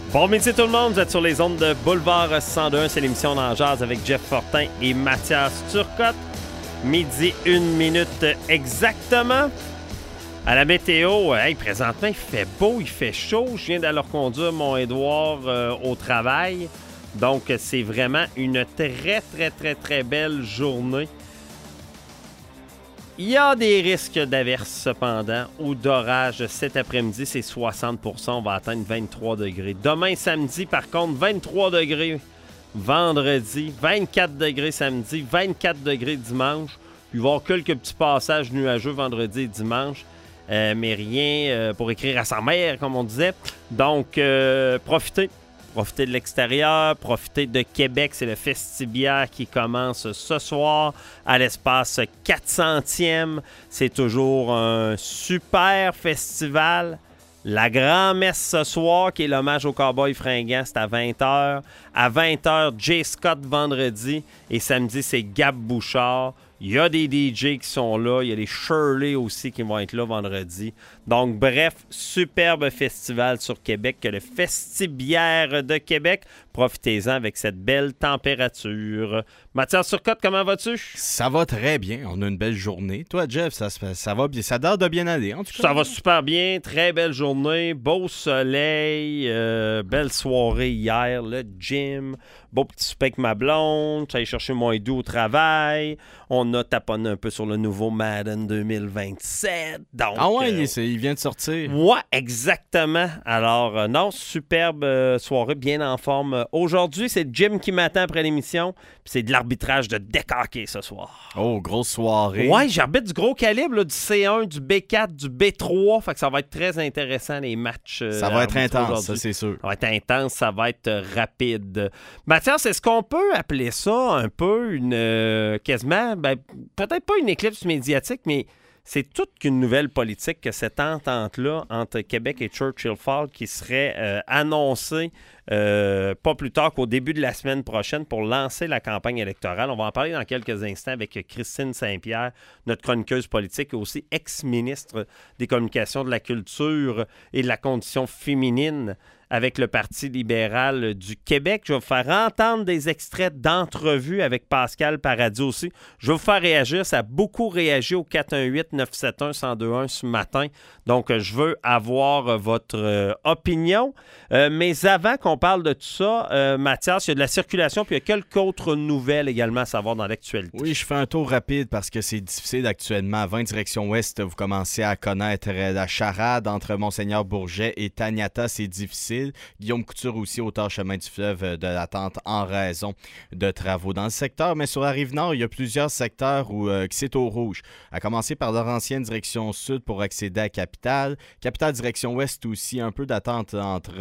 Bon midi tout le monde, vous êtes sur les ondes de Boulevard 101, c'est l'émission d'En Jazz avec Jeff Fortin et Mathias Turcotte. Midi, 1 minute exactement. À la météo, présentement il fait beau, il fait chaud. Je viens d'aller reconduire mon Édouard au travail. Donc c'est vraiment une très belle journée. Il y a des risques d'averse cependant ou d'orage cet après-midi, c'est 60%, on va atteindre 23 degrés. Demain samedi par contre, 23 degrés vendredi, 24 degrés samedi, 24 degrés dimanche. Puis il va y avoir quelques petits passages nuageux vendredi et dimanche, mais rien pour écrire à sa mère comme on disait. Donc profitez de l'extérieur, profitez de Québec. C'est le Festibiaire qui commence ce soir à l'espace 400e. C'est toujours un super festival. La grand-messe ce soir, qui est l'hommage au Cowboy fringant, c'est à 20h. À 20h, Jay Scott vendredi. Et samedi, c'est Gab Bouchard. Il y a des DJ qui sont là. Il y a les Shirley aussi qui vont être là vendredi. Donc, bref, superbe festival sur Québec, le Festibiaire de Québec. Profitez-en avec cette belle température. Mathias Turcotte, comment vas-tu? Ça va très bien. On a une belle journée. Toi, Jeff, ça va bien. Ça a l'air de bien aller, en tout cas. Ça va super bien. Très belle journée. Beau soleil. Belle soirée hier. Le gym. Beau petit souper avec ma blonde. J'allais chercher mon Edu au travail. On a taponné un peu sur le nouveau Madden 2027. Donc, ah ouais, il vient de sortir. Ouais, exactement. Alors, non, superbe soirée, bien en forme. Aujourd'hui, c'est Jim qui m'attend après l'émission. Puis c'est de l'arbitrage de décaqué ce soir. Oh, grosse soirée. Ouais, j'arbitre du gros calibre, là, du C1, du B4, du B3. Fait que ça va être très intéressant, les matchs. Ça va être intense, ça, c'est sûr. Ça va être intense, ça va être rapide. Mathias, est-ce qu'on peut appeler ça un peu quasiment, peut-être pas une éclipse médiatique, mais c'est toute qu'une nouvelle politique que cette entente-là entre Québec et Churchill Falls qui serait annoncée pas plus tard qu'au début de la semaine prochaine pour lancer la campagne électorale. On va en parler dans quelques instants avec Christine Saint-Pierre, notre chroniqueuse politique et aussi ex-ministre des Communications, de la Culture et de la Condition féminine avec le Parti libéral du Québec. Je vais vous faire entendre des extraits d'entrevues avec Pascal Paradis aussi. Je vais vous faire réagir. Ça a beaucoup réagi au 418-971-1021 ce matin. Donc, je veux avoir votre opinion. Mais avant qu'on parle de tout ça, Mathias, il y a de la circulation puis il y a quelques autres nouvelles également à savoir dans l'actualité. Oui, je fais un tour rapide parce que c'est difficile actuellement. À 20 direction ouest, vous commencez à connaître la charade entre Monseigneur-Bourget et Taniata. C'est difficile. Guillaume Couture aussi, auteur chemin du fleuve de l'attente en raison de travaux dans le secteur. Mais sur la Rive-Nord, il y a plusieurs secteurs où c'est au rouge. À commencer par Laurentienne direction sud pour accéder à Capitale. Capitale direction ouest aussi, un peu d'attente entre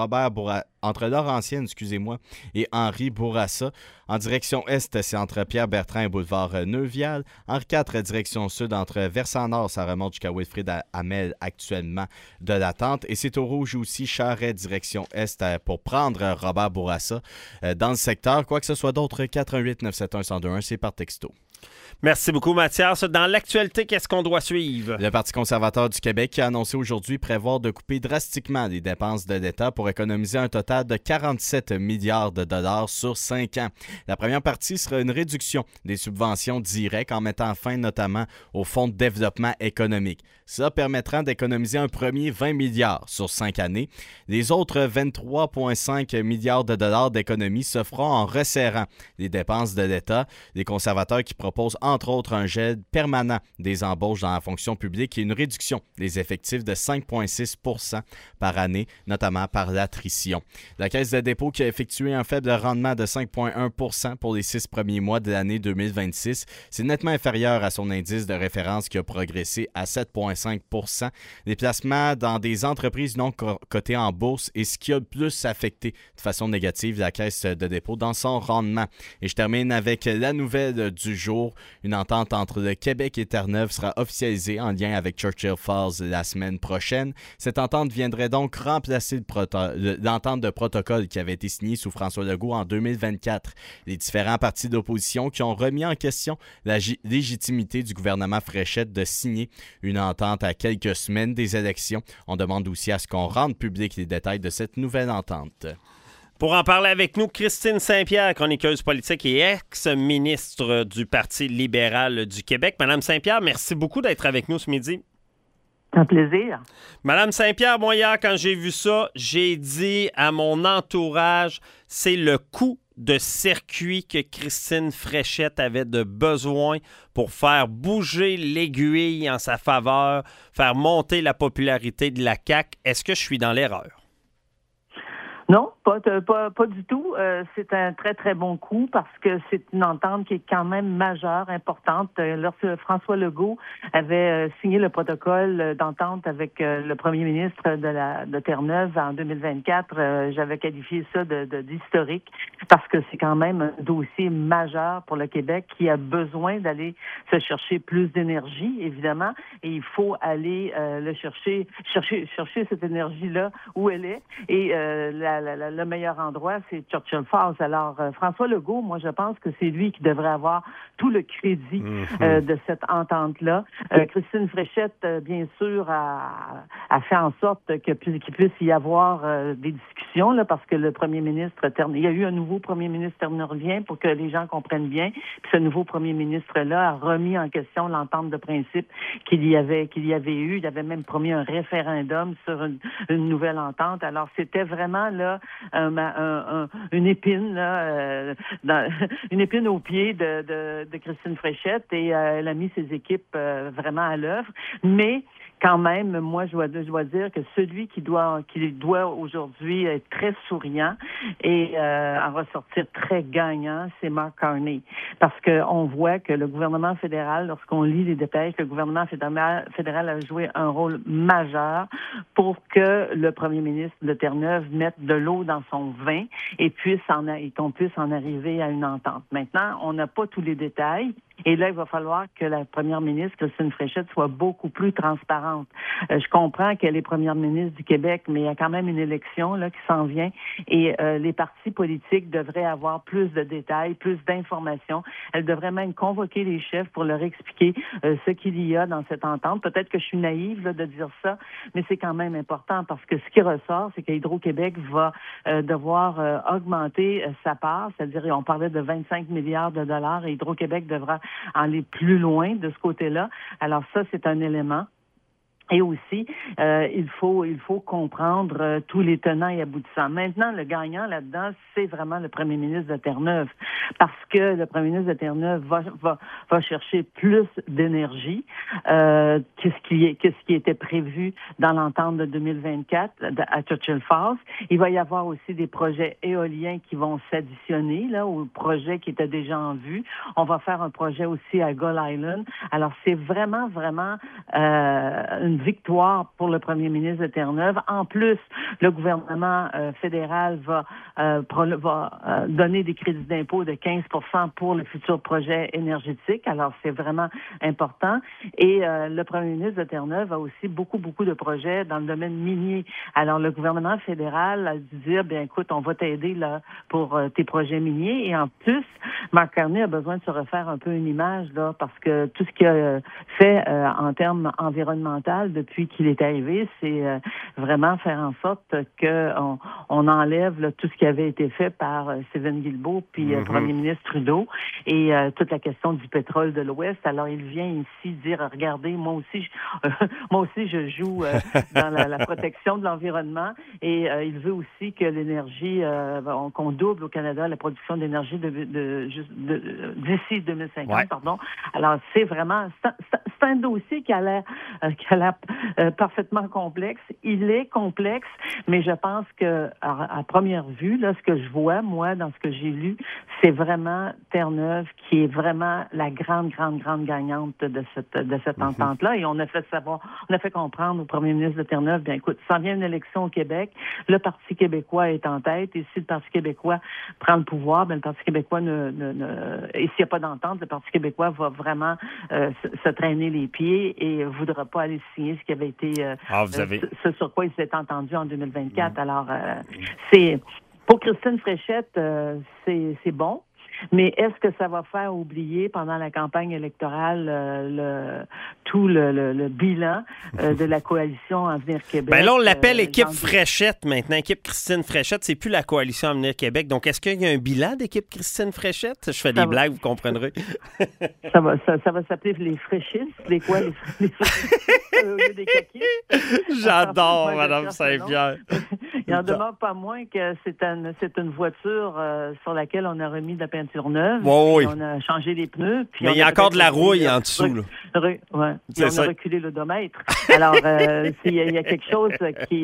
Laurentienne, et Henri Bourassa. En direction est, c'est entre Pierre-Bertrand et boulevard Neuvial. Henri IV, direction sud, entre Versant Nord, ça remonte jusqu'à Wilfrid Hamel actuellement de l'attente. Et c'est au rouge aussi, Charest, direction est, pour prendre Robert Bourassa dans le secteur. Quoi que ce soit d'autre, 418-971-1021, c'est par texto. Merci beaucoup, Mathias. Dans l'actualité, qu'est-ce qu'on doit suivre? Le Parti conservateur du Québec a annoncé aujourd'hui prévoir de couper drastiquement les dépenses de l'État pour économiser un total de 47 milliards de dollars sur 5 ans. La première partie sera une réduction des subventions directes en mettant fin notamment au Fonds de développement économique. Ça permettra d'économiser un premier 20 milliards sur 5 années. Les autres 23,5 milliards de dollars d'économie se feront en resserrant les dépenses de l'État. Les conservateurs qui proposent entre autres un gel permanent des embauches dans la fonction publique et une réduction des effectifs de 5,6 % par année, notamment par l'attrition. La Caisse de dépôt qui a effectué un faible rendement de 5,1 % pour les 6 premiers mois de l'année 2026, c'est nettement inférieur à son indice de référence qui a progressé à 7,5 %. Les placements dans des entreprises non cotées en bourse est ce qui a le plus affecté de façon négative la Caisse de dépôt dans son rendement. Et je termine avec la nouvelle du jour. Une entente entre le Québec et Terre-Neuve sera officialisée en lien avec Churchill Falls la semaine prochaine. Cette entente viendrait donc remplacer l'entente de protocole qui avait été signée sous François Legault en 2024. Les différents partis d'opposition qui ont remis en question la légitimité du gouvernement Fréchette de signer une entente à quelques semaines des élections. On demande aussi à ce qu'on rende public les détails de cette nouvelle entente. Pour en parler avec nous, Christine Saint-Pierre, chroniqueuse politique et ex-ministre du Parti libéral du Québec. Madame Saint-Pierre, merci beaucoup d'être avec nous ce midi. Un plaisir. Madame Saint-Pierre, moi hier, quand j'ai vu ça, j'ai dit à mon entourage, c'est le coup de circuit que Christine Fréchette avait de besoin pour faire bouger l'aiguille en sa faveur, faire monter la popularité de la CAQ. Est-ce que je suis dans l'erreur? Non, pas du tout. C'est un très, très bon coup parce que c'est une entente qui est quand même majeure, importante. Lorsque François Legault avait signé le protocole d'entente avec le premier ministre de Terre-Neuve en 2024, j'avais qualifié ça d'historique parce que c'est quand même un dossier majeur pour le Québec qui a besoin d'aller se chercher plus d'énergie, évidemment, et il faut aller chercher cette énergie-là où elle est. Et le meilleur endroit, c'est Churchill Falls. Alors, François Legault, moi, je pense que c'est lui qui devrait avoir tout le crédit de cette entente-là. Christine Fréchette, bien sûr, a fait en sorte qu'il puisse y avoir des discussions, là, parce que le premier ministre, il y a eu un nouveau premier ministre terneuvien pour que les gens comprennent bien. Puis ce nouveau premier ministre-là a remis en question l'entente de principe qu'il y avait eu. Il avait même promis un référendum sur une nouvelle entente. Alors, c'était vraiment là une épine une épine au pied de Christine Fréchette et elle a mis ses équipes vraiment à l'œuvre. Mais quand même, moi, je dois dire que celui qui doit aujourd'hui être très souriant et en ressortir très gagnant, c'est Mark Carney. Parce qu'on voit que le gouvernement fédéral, lorsqu'on lit les dépêches, le gouvernement fédéral a joué un rôle majeur pour que le premier ministre de Terre-Neuve mette de l'eau dans son vin et qu'on puisse en arriver à une entente. Maintenant, on n'a pas tous les détails. Et là, il va falloir que la première ministre, Christine Fréchette, soit beaucoup plus transparente. Je comprends qu'elle est première ministre du Québec, mais il y a quand même une élection là qui s'en vient et les partis politiques devraient avoir plus de détails, plus d'informations. Elle devrait même convoquer les chefs pour leur expliquer ce qu'il y a dans cette entente. Peut-être que je suis naïve là, de dire ça, mais c'est quand même important parce que ce qui ressort, c'est qu'Hydro-Québec va devoir augmenter sa part, c'est-à-dire on parlait de 25 milliards de dollars et Hydro-Québec devra aller plus loin de ce côté-là. Alors ça, c'est un élément. Et aussi, il faut comprendre tous les tenants et aboutissants. Maintenant, le gagnant là-dedans, c'est vraiment le premier ministre de Terre-Neuve, parce que le premier ministre de Terre-Neuve va chercher plus d'énergie qu'est-ce qui était prévu dans l'entente de 2024 à Churchill Falls. Il va y avoir aussi des projets éoliens qui vont s'additionner là aux projets qui étaient déjà en vue. On va faire un projet aussi à Gull Island. Alors, c'est vraiment une victoire pour le premier ministre de Terre-Neuve. En plus, le gouvernement fédéral va donner des crédits d'impôt de 15% pour le futur projet énergétique. Alors, c'est vraiment important. Et le premier ministre de Terre-Neuve a aussi beaucoup de projets dans le domaine minier. Alors, le gouvernement fédéral a dû dire, bien, écoute, on va t'aider là pour tes projets miniers. Et en plus, Mark Carney a besoin de se refaire un peu une image là, parce que tout ce qu'il a fait en termes environnementaux depuis qu'il est arrivé, c'est vraiment faire en sorte qu'on enlève là, tout ce qui avait été fait par Stephen Guilbeault puis le premier ministre Trudeau et toute la question du pétrole de l'Ouest. Alors, il vient ici dire, regardez, moi aussi, je joue dans la protection de l'environnement et il veut aussi que l'énergie, qu'on double au Canada la production d'énergie d'ici 2050, ouais. pardon. Alors, c'est vraiment, c'est un dossier qui a l'air parfaitement complexe. Il est complexe, mais je pense que à première vue, là, ce que je vois, moi, dans ce que j'ai lu, c'est vraiment Terre-Neuve qui est vraiment la grande gagnante de cette entente-là. Et on a fait comprendre au premier ministre de Terre-Neuve, bien écoute, s'en vient une élection au Québec, le Parti québécois est en tête, et si le Parti québécois prend le pouvoir, bien, le Parti québécois et s'il n'y a pas d'entente, le Parti québécois va vraiment se traîner les pieds et voudra pas aller signer ce qui avait été ce sur quoi il s'est entendu en 2024. Alors, c'est pour Christine Fréchette, c'est bon. Mais est-ce que ça va faire oublier pendant la campagne électorale tout le bilan de la coalition Avenir Québec? Ben là, on l'appelle équipe Fréchette maintenant, équipe Christine Fréchette. C'est plus la coalition Avenir Québec. Donc, est-ce qu'il y a un bilan d'équipe Christine Fréchette? Je fais des blagues, vous comprendrez. Ça va s'appeler les Fréchistes. Les quoi? Les Fréchistes au lieu des caquistes. J'adore, Mme Saint-Pierre. Il n'en demeure pas moins que c'est une voiture sur laquelle on a remis de la peinture neuve. Oui. On a changé les pneus. Puis mais il y a encore de la rouille en dessous. Là. Puis on a reculé l'odomètre. Alors, il y a quelque chose qui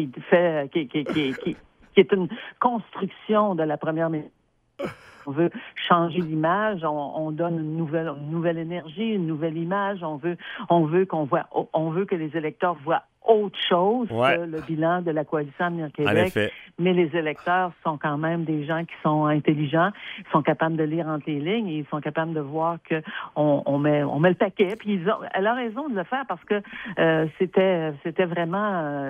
est une construction de la première ministre. On veut changer l'image, on donne une nouvelle énergie, une nouvelle image. On veut que les électeurs voient autre chose que le bilan de la coalition Avenir Québec. Mais les électeurs sont quand même des gens qui sont intelligents, ils sont capables de lire entre les lignes et ils sont capables de voir que on met le paquet. Puis elle a raison de le faire parce que c'était vraiment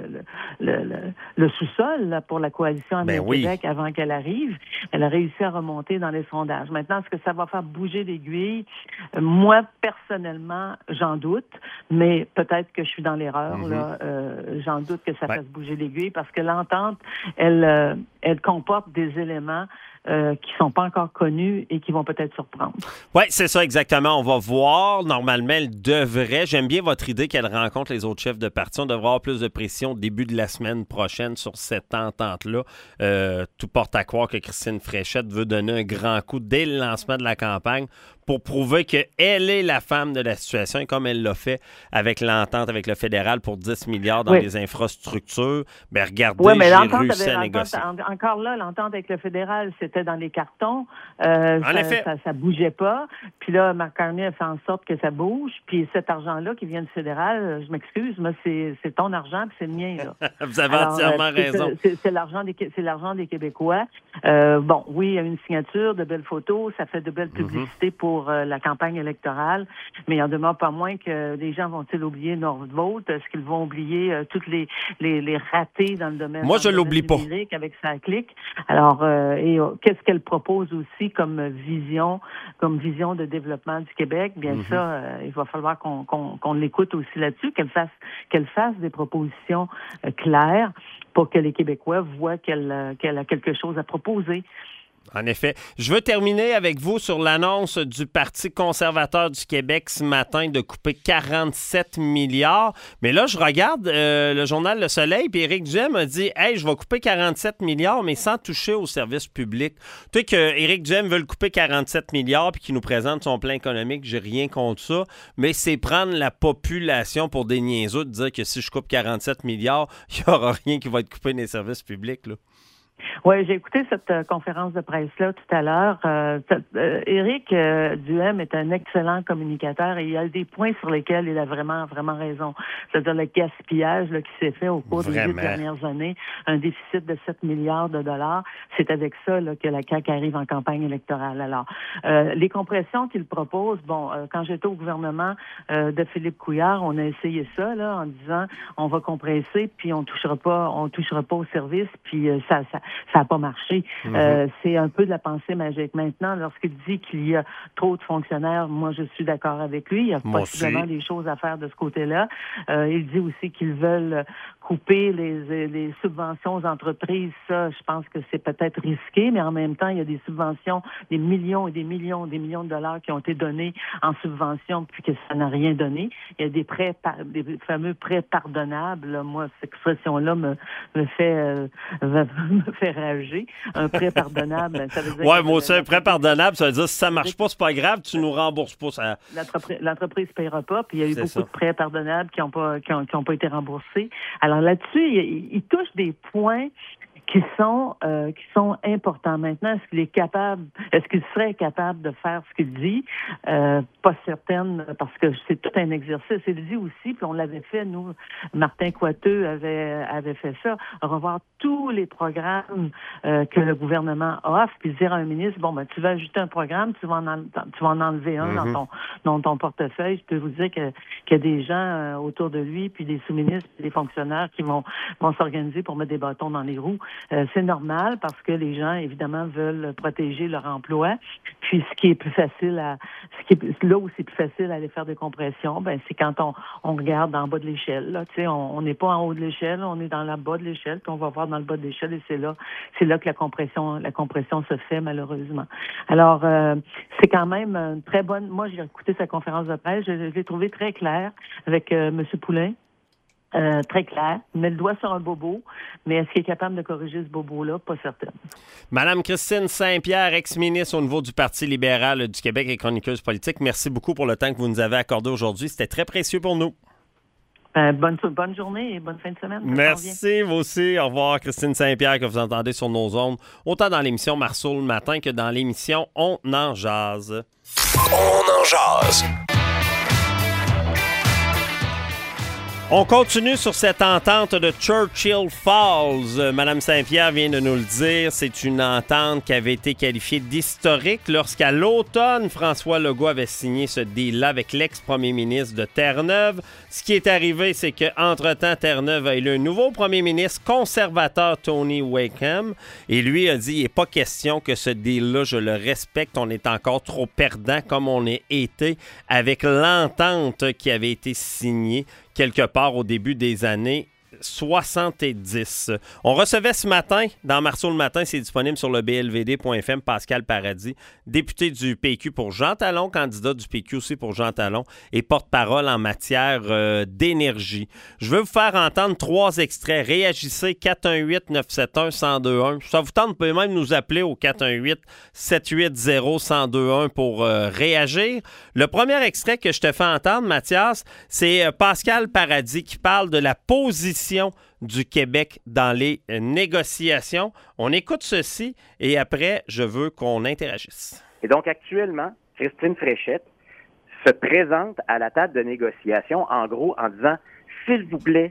le sous-sol là, pour la coalition Avenir Québec avant qu'elle arrive. Elle a réussi à remonter dans les sondages. Maintenant, est-ce que ça va faire bouger l'aiguille? Moi, personnellement, j'en doute, mais peut-être que je suis dans l'erreur. Là, j'en doute que ça fasse bouger l'aiguille parce que l'entente, elle comporte des éléments qui sont pas encore connus et qui vont peut-être surprendre. Oui, c'est ça exactement. On va voir. Normalement, elle devrait. J'aime bien votre idée qu'elle rencontre les autres chefs de parti. On devrait avoir plus de pression au début de la semaine prochaine sur cette entente-là. Tout porte à croire que Christine Fréchette veut donner un grand coup dès le lancement de la campagne pour prouver qu'elle est la femme de la situation, et comme elle l'a fait avec l'entente avec le fédéral pour 10 milliards dans les infrastructures, bien, regardez, j'ai réussi à négocier. Encore là, l'entente avec le fédéral, c'était dans les cartons. En effet. Ça bougeait pas. Puis là, Marc Carney a fait en sorte que ça bouge. Puis cet argent-là qui vient du fédéral, je m'excuse, mais c'est ton argent puis c'est le mien. Là. Vous avez entièrement raison. C'est l'argent des Québécois. Bon, oui, il y a une signature, de belles photos, ça fait de belles publicités pour la campagne électorale, mais il en demeure pas moins que les gens vont-ils oublier Nordvolt? Est-ce qu'ils vont oublier toutes les ratés dans le domaine Moi, je l'oublie pas. Avec sa clique. Alors, qu'est-ce qu'elle propose aussi comme vision de développement du Québec? Bien ça, il va falloir qu'on l'écoute aussi là-dessus, qu'elle fasse des propositions claires pour que les Québécois voient qu'elle a quelque chose à proposer. En effet. Je veux terminer avec vous sur l'annonce du Parti conservateur du Québec ce matin de couper 47 milliards. Mais là, je regarde le journal Le Soleil, puis Éric Duhem a dit « Hey, je vais couper 47 milliards, mais sans toucher aux services publics. » Tu sais qu'Éric Duhem veut le couper 47 milliards puis qu'il nous présente son plan économique, j'ai rien contre ça, mais c'est prendre la population pour des niaiseux de dire que si je coupe 47 milliards, il n'y aura rien qui va être coupé dans les services publics, là. Oui, j'ai écouté cette conférence de presse-là tout à l'heure. Éric Duhem est un excellent communicateur et il y a des points sur lesquels il a vraiment raison. C'est-à-dire le gaspillage là, qui s'est fait au cours des 8 dernières années, un déficit de 7 milliards de dollars. C'est avec ça là, que la CAQ arrive en campagne électorale. Alors, les compressions qu'il propose, quand j'étais au gouvernement de Philippe Couillard, on a essayé ça là, en disant on va compresser puis on touchera pas au service puis ça n'a pas marché. C'est un peu de la pensée magique. Maintenant, lorsqu'il dit qu'il y a trop de fonctionnaires, moi, je suis d'accord avec lui. Il y a possiblement des choses à faire de ce côté-là. Il dit aussi qu'ils veulent couper les subventions aux entreprises, ça, je pense que c'est peut-être risqué, mais en même temps, il y a des subventions, des millions et des millions de dollars qui ont été donnés en subventions puis que ça n'a rien donné. Il y a des des fameux prêts pardonnables. Là. Moi, cette expression-là me fait rager. Un prêt pardonnable, ça veut dire... Ouais, moi aussi, un prêt pardonnable, ça veut dire si ça marche pas, c'est pas grave, tu nous rembourses pas. Ça... L'entreprise ne paiera pas, puis il y a eu beaucoup de prêts pardonnables qui n'ont pas été remboursés. Alors là-dessus, il touche des points qui sont importants. Maintenant, est-ce qu'il serait capable de faire ce qu'il dit? Pas certaine, parce que c'est tout un exercice. Il dit aussi, puis on l'avait fait, nous, Martin Coiteux avait fait ça, revoir tous les programmes que le gouvernement offre, puis dire à un ministre, bon, ben, tu vas ajouter un programme, tu vas en enlever un dans ton portefeuille. Je peux vous dire qu'il y a des gens autour de lui, puis des sous-ministres, puis des fonctionnaires qui vont s'organiser pour mettre des bâtons dans les roues. C'est normal parce que les gens, évidemment, veulent protéger leur emploi. Puis ce qui est plus facile là où c'est plus facile à aller faire des compressions, ben c'est quand on regarde en bas de l'échelle. Là, tu sais, on n'est pas en haut de l'échelle, on est dans le bas de l'échelle, puis on va voir dans le bas de l'échelle et c'est là que la compression se fait malheureusement. Alors c'est quand même une très bonne. Moi, j'ai écouté sa conférence de presse, je l'ai trouvé très claire avec M. Poulain. Très clair. Il met le doigt sur un bobo, mais est-ce qu'il est capable de corriger ce bobo-là? Pas certaine. Madame Christine Saint-Pierre, ex-ministre au niveau du Parti libéral du Québec et chroniqueuse politique, merci beaucoup pour le temps que vous nous avez accordé aujourd'hui. C'était très précieux pour nous. Bonne journée et bonne fin de semaine. Merci, vous aussi. Au revoir, Christine Saint-Pierre, que vous entendez sur nos ondes, autant dans l'émission Marceau le matin que dans l'émission On en jase. On en jase. On continue sur cette entente de Churchill Falls. Madame Saint-Pierre vient de nous le dire. C'est une entente qui avait été qualifiée d'historique lorsqu'à l'automne, François Legault avait signé ce deal-là avec l'ex-premier ministre de Terre-Neuve. Ce qui est arrivé, c'est qu'entre-temps, Terre-Neuve a élu un nouveau premier ministre conservateur, Tony Wakeham. Et lui a dit, il n'est pas question que ce deal-là, je le respecte. On est encore trop perdant comme on est été avec l'entente qui avait été signée quelque part au début des années 70. On recevait ce matin, dans Marceau le matin, c'est disponible sur le blvd.fm, Pascal Paradis, député du PQ pour Jean Talon, candidat du PQ aussi pour Jean Talon et porte-parole en matière d'énergie. Je veux vous faire entendre 3 extraits. Réagissez 418-971-1021. Ça vous tente, vous pouvez même nous appeler au 418-780-1021 pour réagir. Le premier extrait que je te fais entendre, Mathias, c'est Pascal Paradis qui parle de la position du Québec dans les négociations. On écoute ceci et après, je veux qu'on interagisse. Et donc, actuellement, Christine Fréchette se présente à la table de négociation, en gros, en disant « S'il vous plaît,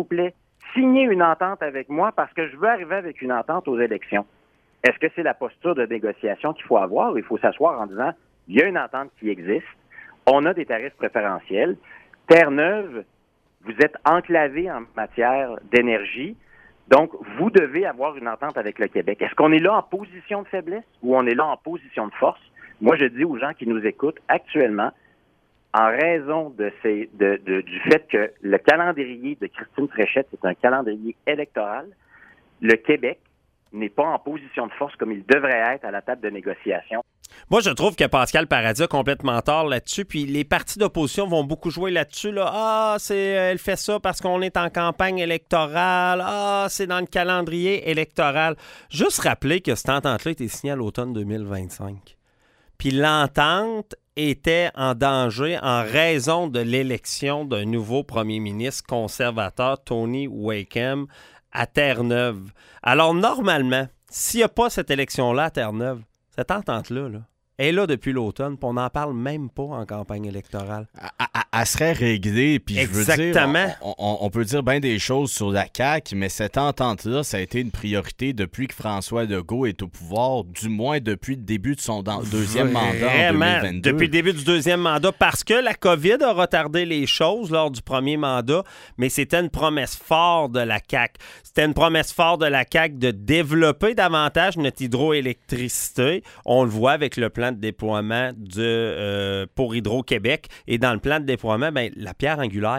signez une entente avec moi parce que je veux arriver avec une entente aux élections. » Est-ce que c'est la posture de négociation qu'il faut avoir ou il faut s'asseoir en disant « Il y a une entente qui existe, on a des tarifs préférentiels, Terre-Neuve, vous êtes enclavé en matière d'énergie, donc vous devez avoir une entente avec le Québec. » Est-ce qu'on est là en position de faiblesse ou on est là en position de force? Moi, je dis aux gens qui nous écoutent actuellement, en raison du fait que le calendrier de Christine Fréchette est un calendrier électoral, le Québec n'est pas en position de force comme il devrait être à la table de négociation. Moi, je trouve que Pascal Paradis a complètement tort là-dessus, puis les partis d'opposition vont beaucoup jouer là-dessus. Là. Ah, elle fait ça parce qu'on est en campagne électorale. Ah, c'est dans le calendrier électoral. Juste rappeler que cette entente-là a été signée à l'automne 2025. Puis l'entente était en danger en raison de l'élection d'un nouveau premier ministre conservateur, Tony Wakeham, à Terre-Neuve. Alors, normalement, s'il n'y a pas cette élection-là à Terre-Neuve, cette entente-là, est là depuis l'automne, puis on n'en parle même pas en campagne électorale. Elle serait réglée, puis je veux dire, exactement. On peut dire bien des choses sur la CAQ, mais cette entente-là, ça a été une priorité depuis que François Legault est au pouvoir, du moins depuis le début de son deuxième mandat en 2022. Depuis le début du deuxième mandat, parce que la COVID a retardé les choses lors du premier mandat, mais c'était une promesse forte de la CAQ. C'était une promesse forte de la CAQ de développer davantage notre hydroélectricité. On le voit avec le plan de déploiement pour Hydro-Québec. Et dans le plan de déploiement, la pierre angulaire,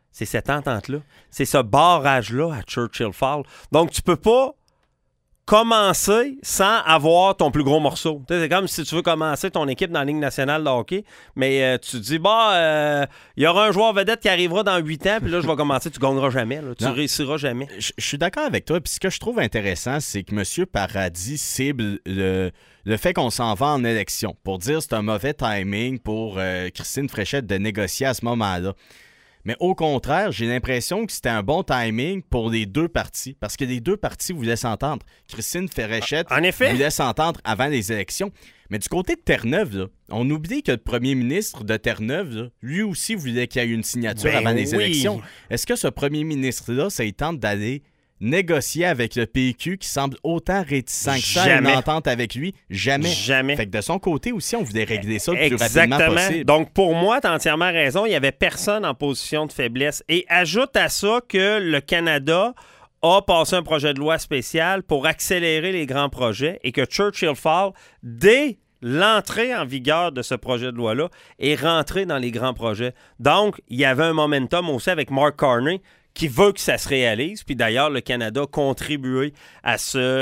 c'est cette entente-là. C'est ce barrage-là à Churchill Falls. Donc, tu peux pas commencer sans avoir ton plus gros morceau. C'est comme si tu veux commencer ton équipe dans la Ligue nationale de hockey, mais tu te dis, il y aura un joueur vedette qui arrivera dans 8 ans, puis là, je vais commencer, tu gagneras jamais. Là. Tu réussiras jamais. Je suis d'accord avec toi, puis ce que je trouve intéressant, c'est que M. Paradis cible le fait qu'on s'en va en élection pour dire que c'est un mauvais timing pour Christine Fréchette de négocier à ce moment-là. Mais au contraire, j'ai l'impression que c'était un bon timing pour les deux partis, parce que les deux partis voulaient s'entendre. Christine Fréchette voulait s'entendre avant les élections. Mais du côté de Terre-Neuve, là, on oublie que le premier ministre de Terre-Neuve, là, lui aussi voulait qu'il y ait une signature avant les élections. Est-ce que ce premier ministre-là, ça lui tente d'aller négocier avec le PQ qui semble autant réticent que ça à une entente avec lui? Jamais. Fait que de son côté aussi, on voulait régler ça le plus rapidement possible. Donc, pour moi, tu as entièrement raison. Il n'y avait personne en position de faiblesse. Et ajoute à ça que le Canada a passé un projet de loi spécial pour accélérer les grands projets et que Churchill Falls, dès l'entrée en vigueur de ce projet de loi-là, est rentré dans les grands projets. Donc, il y avait un momentum aussi avec Mark Carney qui veut que ça se réalise. Puis d'ailleurs, le Canada a contribué à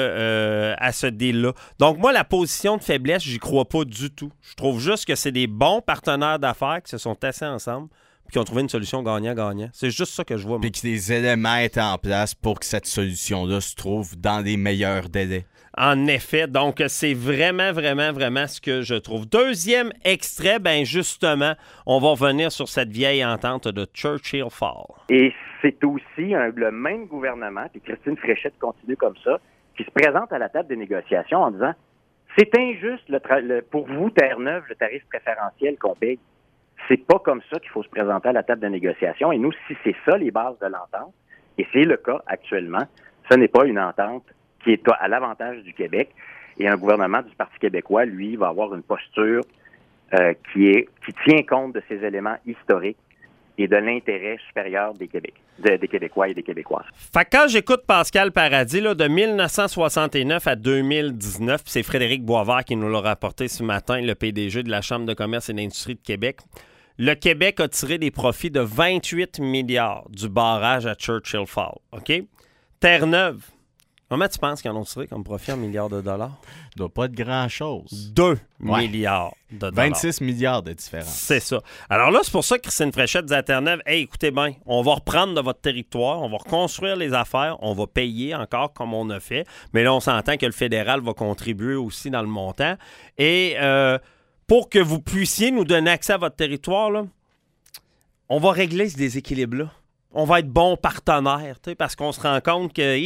ce deal-là. Donc moi, la position de faiblesse, j'y crois pas du tout. Je trouve juste que c'est des bons partenaires d'affaires qui se sont tassés ensemble puis qui ont trouvé une solution gagnant-gagnant. C'est juste ça que je vois. Puis que les éléments étaient en place pour que cette solution-là se trouve dans les meilleurs délais. En effet, donc c'est vraiment ce que je trouve. Deuxième extrait, ben justement, on va revenir sur cette vieille entente de Churchill Falls. Et c'est aussi le même gouvernement, puis Christine Fréchette continue comme ça, qui se présente à la table des négociations en disant « C'est injuste pour vous, Terre-Neuve, le tarif préférentiel qu'on paye. C'est pas comme ça qu'il faut se présenter à la table de négociation. Et nous, si c'est ça les bases de l'entente, et c'est le cas actuellement, ce n'est pas une entente qui est à l'avantage du Québec. Et un gouvernement du Parti québécois, lui, va avoir une posture qui tient compte de ces éléments historiques et de l'intérêt supérieur des Québécois et des Québécoises. Fait que quand j'écoute Pascal Paradis, là, de 1969 à 2019, c'est Frédéric Boisvert qui nous l'a rapporté ce matin, le PDG de la Chambre de commerce et d'industrie de Québec, le Québec a tiré des profits de 28 milliards du barrage à Churchill Falls. OK? Terre-Neuve, comment tu penses qu'ils en ont tiré comme profit en milliards de dollars? Ça doit pas être grand-chose. 2 milliards de dollars. 26 milliards de différence. C'est ça. Alors là, c'est pour ça que Christine Fréchette dit à Terre-Neuve, « Hey, écoutez bien, on va reprendre de votre territoire, on va reconstruire les affaires, on va payer encore comme on a fait, mais là, on s'entend que le fédéral va contribuer aussi dans le montant. Et pour que vous puissiez nous donner accès à votre territoire, là, on va régler ce déséquilibre-là. On va être bons partenaires, parce qu'on se rend compte que...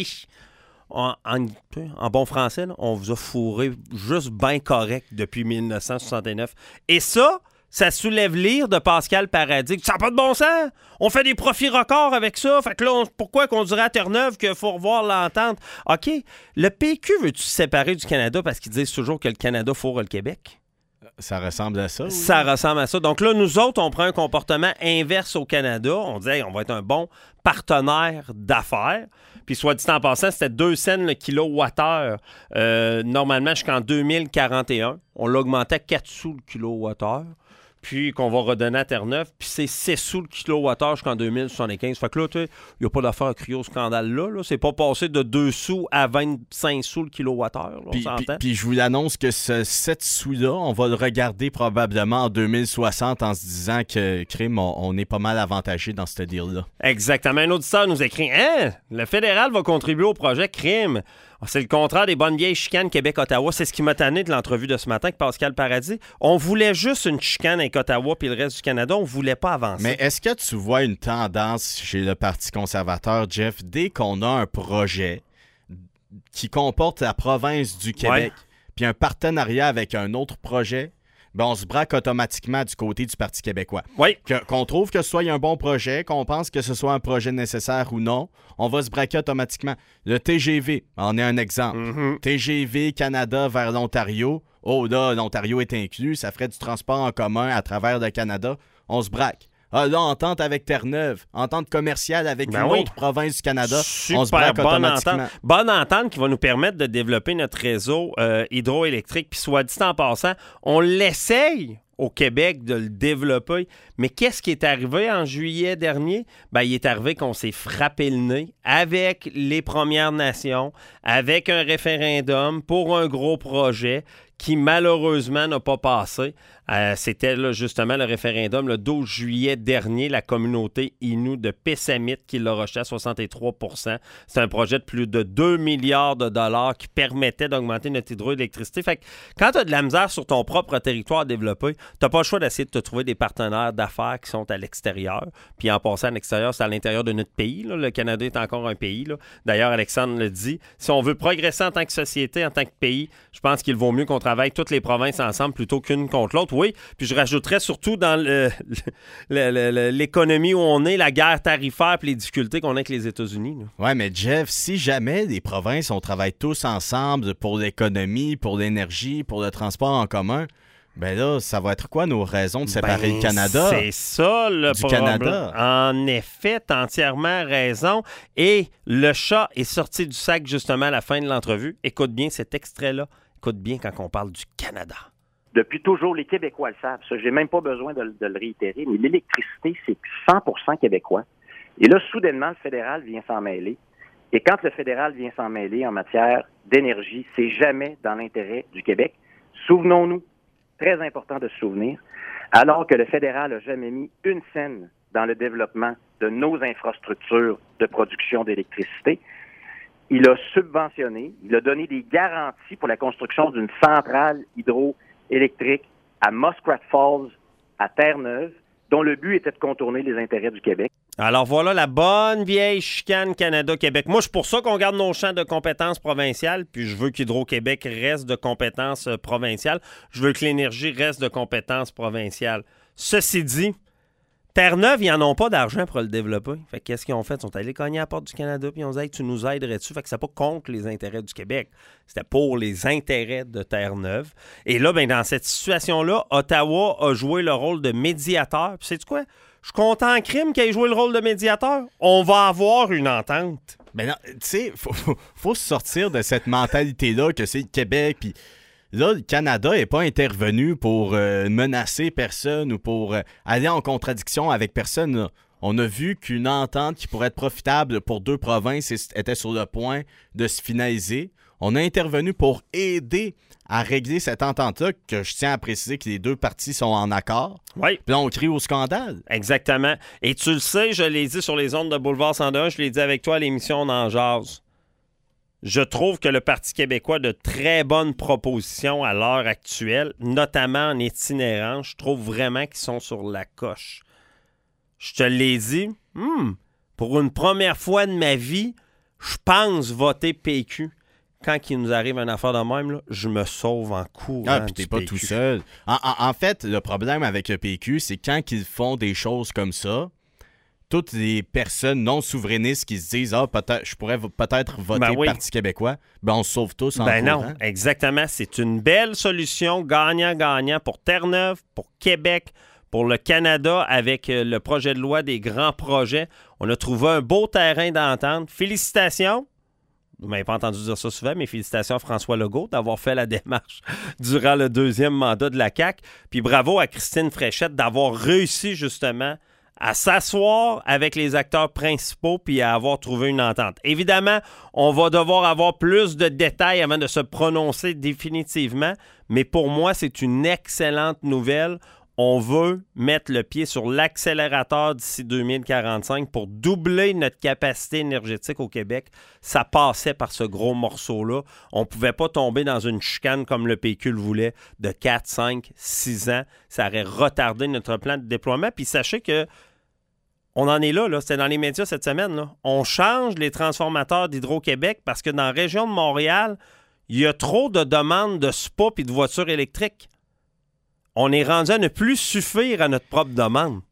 En bon français, là, on vous a fourré juste bien correct depuis 1969. Et ça soulève l'ire de Pascal Paradis. Ça n'a pas de bon sens! On fait des profits records avec ça. Fait que là, pourquoi qu'on dirait à Terre-Neuve qu'il faut revoir l'entente? OK, le PQ veut-tu se séparer du Canada parce qu'ils disent toujours que le Canada fourre le Québec? Ça ressemble à ça? Oui. Ça ressemble à ça. Donc là, nous autres, on prend un comportement inverse au Canada. On dit, hey, on va être un bon partenaire d'affaires. Puis soit dit en passant, c'était 2 cents le kilowattheure. Normalement, jusqu'en 2041. On l'augmentait à 4 sous le kilowattheure. Puis qu'on va redonner à Terre-Neuve. Puis c'est 6 sous le kilowattheure jusqu'en 2075. Fait que là, il n'y a pas d'affaire à crier au scandale là. C'est pas passé de 2 sous à 25 sous le kilowattheure. Puis je vous l'annonce que ce 7 sous-là, on va le regarder probablement en 2060 en se disant que, crime, on est pas mal avantagé dans ce deal-là. Exactement. Un auditeur nous écrit « Hein? Le fédéral va contribuer au projet crime. » C'est le contraire des bonnes vieilles chicanes Québec-Ottawa. C'est ce qui m'a tanné de l'entrevue de ce matin avec Pascal Paradis. On voulait juste une chicane avec Ottawa puis le reste du Canada. On voulait pas avancer. Mais est-ce que tu vois une tendance chez le Parti conservateur, Jeff, dès qu'on a un projet qui comporte la province du Québec puis un partenariat avec un autre projet, ben on se braque automatiquement du côté du Parti québécois. Oui. Qu'on trouve que ce soit un bon projet, qu'on pense que ce soit un projet nécessaire ou non, on va se braquer automatiquement. Le TGV en est un exemple. Mm-hmm. TGV Canada vers l'Ontario. Oh là, l'Ontario est inclus, ça ferait du transport en commun à travers le Canada. On se braque. Ah là, entente avec Terre-Neuve, entente commerciale avec une autre province du Canada, on se braque automatiquement. Bonne entente qui va nous permettre de développer notre réseau hydroélectrique. Puis soit dit en passant, on l'essaye au Québec de le développer. Mais qu'est-ce qui est arrivé en juillet dernier? Ben, il est arrivé qu'on s'est frappé le nez avec les Premières Nations, avec un référendum pour un gros projet qui malheureusement n'a pas passé. C'était là, justement le référendum le 12 juillet dernier, la communauté Innu de Pessamit qui l'a rejeté à 63 %. C'est un projet de plus de 2 milliards de dollars qui permettait d'augmenter notre hydroélectricité. Fait que quand tu as de la misère sur ton propre territoire à développer, tu n'as pas le choix d'essayer de te trouver des partenaires d'affaires qui sont à l'extérieur. Puis en passant à l'extérieur, c'est à l'intérieur de notre pays. Là. Le Canada est encore un pays. Là. D'ailleurs, Alexandre le dit. Si on veut progresser en tant que société, en tant que pays, je pense qu'il vaut mieux qu'on travaille toutes les provinces ensemble plutôt qu'une contre l'autre. Oui, puis je rajouterais surtout dans l'économie où on est, la guerre tarifaire et les difficultés qu'on a avec les États-Unis. Oui, mais Jeff, si jamais les provinces, on travaille tous ensemble pour l'économie, pour l'énergie, pour le transport en commun, ben là, ça va être quoi nos raisons de séparer le Canada? C'est ça le problème. Canada. En effet, t'as entièrement raison. Et le chat est sorti du sac justement à la fin de l'entrevue. Écoute bien cet extrait-là. Écoute bien quand on parle du Canada. Depuis toujours, les Québécois le savent. Ça, j'ai même pas besoin de le réitérer, mais l'électricité, c'est 100% québécois. Et là, soudainement, le fédéral vient s'en mêler. Et quand le fédéral vient s'en mêler en matière d'énergie, c'est jamais dans l'intérêt du Québec. Souvenons-nous, très important de se souvenir, alors que le fédéral n'a jamais mis une scène dans le développement de nos infrastructures de production d'électricité, il a subventionné, il a donné des garanties pour la construction d'une centrale hydroélectrique à Muskrat Falls, à Terre-Neuve, dont le but était de contourner les intérêts du Québec. Alors voilà la bonne vieille chicane Canada-Québec. Moi, je suis pour ça qu'on garde nos champs de compétences provinciales, puis je veux qu'Hydro-Québec reste de compétences provinciales. Je veux que l'énergie reste de compétences provinciales. Ceci dit, Terre-Neuve, ils n'en ont pas d'argent pour le développer. Fait que qu'est-ce qu'ils ont fait? Ils sont allés cogner à la porte du Canada puis ils ont dit hey, tu nous aiderais-tu? Fait que c'est pas contre les intérêts du Québec. C'était pour les intérêts de Terre-Neuve. Et là, ben, dans cette situation-là, Ottawa a joué le rôle de médiateur. Puis sais-tu quoi? Je suis content en crime qu'il ait joué le rôle de médiateur. On va avoir une entente. Mais non, tu sais, faut sortir de cette mentalité-là que c'est le Québec puis... Là, le Canada n'est pas intervenu pour menacer personne ou pour aller en contradiction avec personne. Là. On a vu qu'une entente qui pourrait être profitable pour deux provinces était sur le point de se finaliser. On a intervenu pour aider à régler cette entente-là, que je tiens à préciser que les deux parties sont en accord. Oui. Puis là, on crie au scandale. Exactement. Et tu le sais, je l'ai dit sur les ondes de Boulevard 101, je l'ai dit avec toi à l'émission On en jase. Je trouve que le Parti québécois a de très bonnes propositions à l'heure actuelle, notamment en itinérance. Je trouve vraiment qu'ils sont sur la coche. Je te l'ai dit, pour une première fois de ma vie, je pense voter PQ. Quand il nous arrive une affaire de même, là, je me sauve en courant. Ah, puis t'es pas tout seul. En fait, le problème avec le PQ, c'est quand ils font des choses comme ça, toutes les personnes non souverainistes qui se disent « Ah, peut-être, je pourrais peut-être voter Parti québécois », ben on se sauve tous en courant. Non, exactement. C'est une belle solution, gagnant-gagnant pour Terre-Neuve, pour Québec, pour le Canada, avec le projet de loi des grands projets. On a trouvé un beau terrain d'entente. Félicitations. Vous ne m'avez pas entendu dire ça souvent, mais félicitations à François Legault d'avoir fait la démarche durant le deuxième mandat de la CAQ. Puis bravo à Christine Fréchette d'avoir réussi justement à s'asseoir avec les acteurs principaux puis à avoir trouvé une entente. Évidemment, on va devoir avoir plus de détails avant de se prononcer définitivement, mais pour moi, c'est une excellente nouvelle. On veut mettre le pied sur l'accélérateur d'ici 2045 pour doubler notre capacité énergétique au Québec. Ça passait par ce gros morceau-là. On ne pouvait pas tomber dans une chicane comme le PQ le voulait de 4, 5, 6 ans. Ça aurait retardé notre plan de déploiement. Puis sachez que on en est là. C'était dans les médias cette semaine. Là. On change les transformateurs d'Hydro-Québec parce que dans la région de Montréal, il y a trop de demandes de spa et de voitures électriques. On est rendu à ne plus suffire à notre propre demande.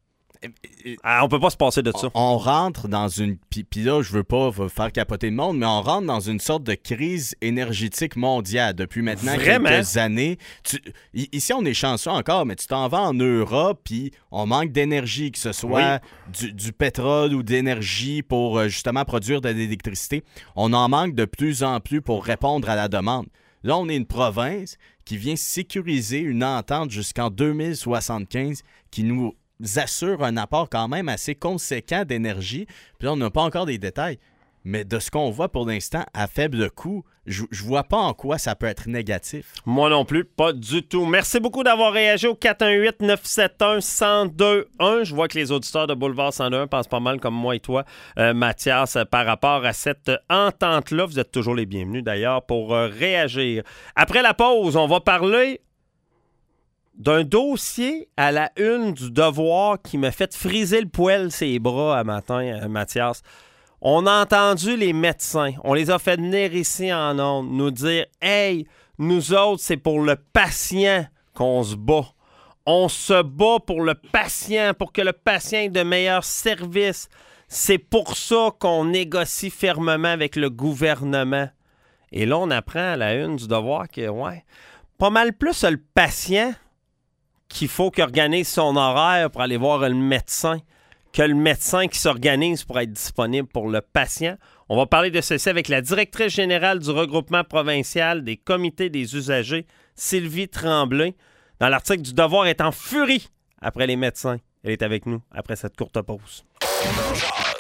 On peut pas se passer de ça. On rentre dans une... Puis là, je veux pas faire capoter le monde, mais on rentre dans une sorte de crise énergétique mondiale depuis maintenant quelques années. Ici, on est chanceux encore, mais tu t'en vas en Europe, puis on manque d'énergie, que ce soit du pétrole ou d'énergie pour justement produire de l'électricité. On en manque de plus en plus pour répondre à la demande. Là, on est une province qui vient sécuriser une entente jusqu'en 2075 qui nous assure un apport quand même assez conséquent d'énergie. Puis là, on n'a pas encore des détails. Mais de ce qu'on voit pour l'instant, à faible coût, je vois pas en quoi ça peut être négatif. Moi non plus, pas du tout. Merci beaucoup d'avoir réagi au 418-971-1021. Je vois que les auditeurs de Boulevard 101 pensent pas mal comme moi et toi, Mathias, par rapport à cette entente-là. Vous êtes toujours les bienvenus d'ailleurs pour réagir. Après la pause, on va parler d'un dossier à la une du Devoir qui m'a fait friser le poil ses bras à matin, Mathias. On a entendu les médecins, on les a fait venir ici en ondes, nous dire « Hey, nous autres, c'est pour le patient qu'on se bat. On se bat pour le patient, pour que le patient ait de meilleurs services. C'est pour ça qu'on négocie fermement avec le gouvernement. » Et là, on apprend à la une du Devoir que, pas mal plus le patient qu'il faut qu'il organise son horaire pour aller voir le médecin que le médecin qui s'organise pour être disponible pour le patient. On va parler de ceci avec la directrice générale du regroupement provincial des comités des usagers, Sylvie Tremblay. Dans l'article du Devoir, est en furie après les médecins. Elle est avec nous après cette courte pause.